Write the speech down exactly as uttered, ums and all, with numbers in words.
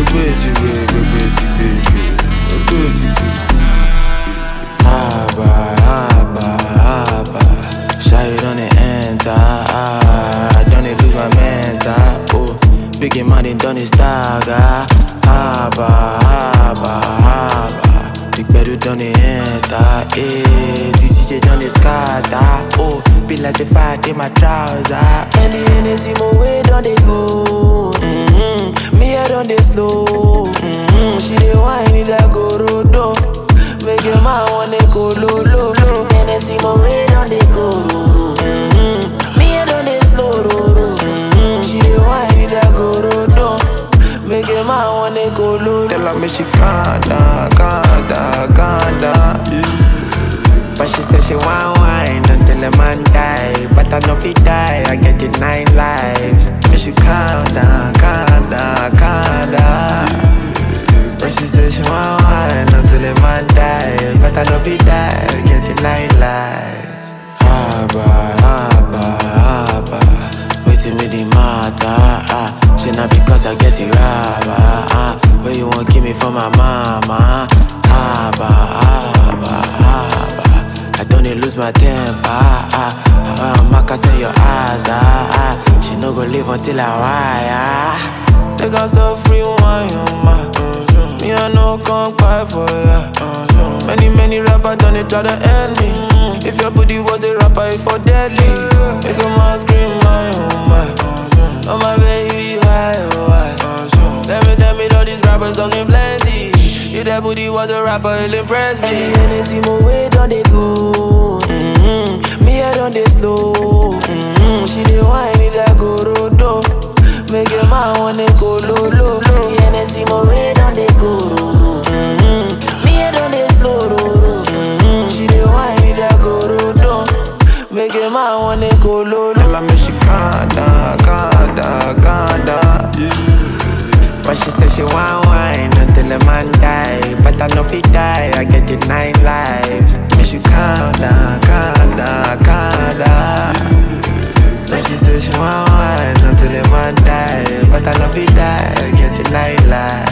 Baby, baby, baby, baby, Abba, Abba, Abba. Shy don't enter. I don't lose my mental. Oh, big money don't stagger. Abba, Abba, Abba. Big bedu don't enter. Eh, D J don't scatter. Oh, be like a fat in my trouser. And the Hennessy my way don't they go. Mm-hmm. Me I don't they slow. Mm-hmm. She dey whine it like go rodo. Make your man wanna go low, low, low. Hennessy my way don't they go. Mm-hmm. Me I don't they slow, rodo. Mm-hmm. She dey whine it like go rodo. Make your man wanna go low. Tell her me she calm down, calm down, calm down. But she said she want wine until the man die. But I know if he die, I get it nine lives. Me she calm down, calm down, calm down. But she said she want wine until the man die. But I know if he die, I get it nine lives. Abba, Abba, Abba. Waiting with the matter. Ah. She not because I get it rubber. Ah. Where you want keep me for my mama? Abba, Abba, Abba. I don't need lose my temper. Ah, I'm a say your eyes. Ah, ah. She no go live until I wire. They got so free wine, ma. Me I no come cry for ya. Many many rappers done it try to end me. If your booty was a rapper, it for deadly. Make a man scream my oh my. Oh my baby, why oh why? Tell me tell me all these rappers talking plenty. If that booty was a rapper, it'll impress me. And the Hennessy my way don't they go. Mm-hmm. Me I don't they slow. Mm-hmm. She dey whine it like go rodo. Make your man wanna go low, low, low. The Hennessy my way don't they go. Mm-hmm. Me I don't they slow, rodo. Mm-hmm. She dey whine it like go rodo. Make your man wanna go low, low. Tell her me she calm down, calm down, calm down. But she said she want wine until the man die. But I know if he die, I get it nine lives. Me she calm down, calm down, calm down. But she said she want wine until the man die. But I know if he die, I get it nine lives.